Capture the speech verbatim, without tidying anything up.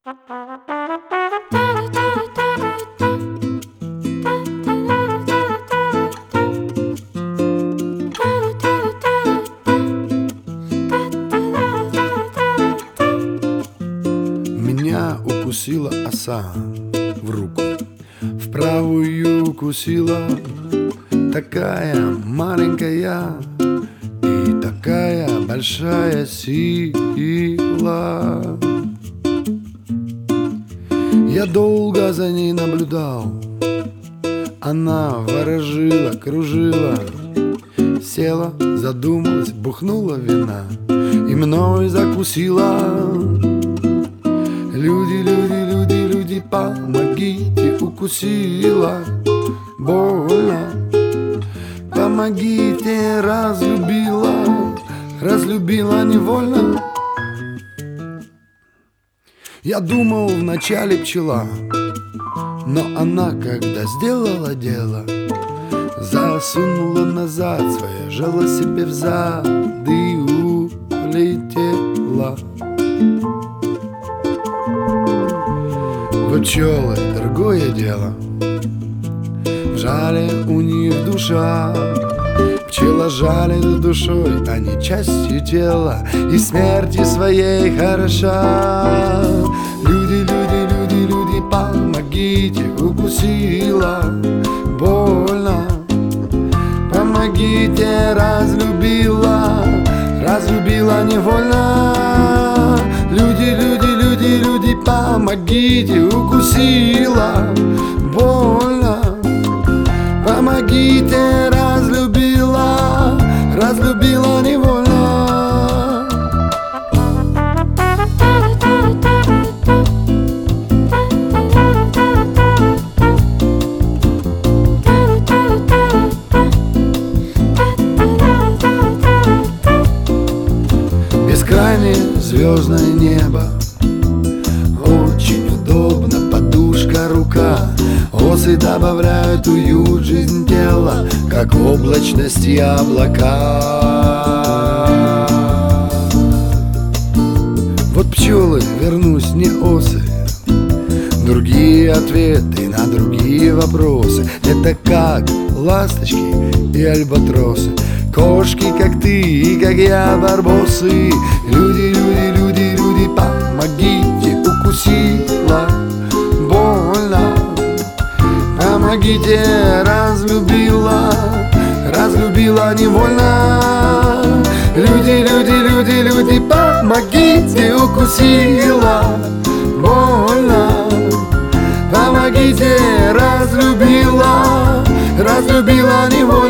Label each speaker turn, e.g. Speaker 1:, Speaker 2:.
Speaker 1: Меня укусила оса в руку, в правую укусила. Такая маленькая и такая большая сила. Я долго за ней наблюдал, она ворожила, кружила, села, задумалась, бухнула вина и мной закусила. Люди, люди, люди, люди, помогите, укусила, больно. Помогите, разлюбила, разлюбила невольно. Я думал вначале пчела, но она, когда сделала дело, засунула назад свое жало себе в зад и улетела. Вот пчелы — другое дело, в жале у них душа. Пчела жалит душой, а не частью тела, и смерти своей хороша. Люди, люди, люди, люди, помогите, укусила, больно. Помогите, разлюбила, разлюбила невольно. Люди, люди, люди, люди, помогите, укусила, больно. Помогите, разлюбила, разлюбила невольно. Бескрайнее звездное небо, очень удобно, подушка, рука. Осы добавляют уют, жизнь тела, как облачность и облака. Вот пчелы, вернусь, не осы, другие ответы на другие вопросы. Это как ласточки и альбатросы, кошки, как ты и как я, барбосы. Люди, люди, люди, люди, помогите, укусила, больно. Помогите, разлюбила, разлюбила невольно. Люди, люди, люди, люди, помогите, укусила, больно. Помогите, разлюбила, разлюбила невольно.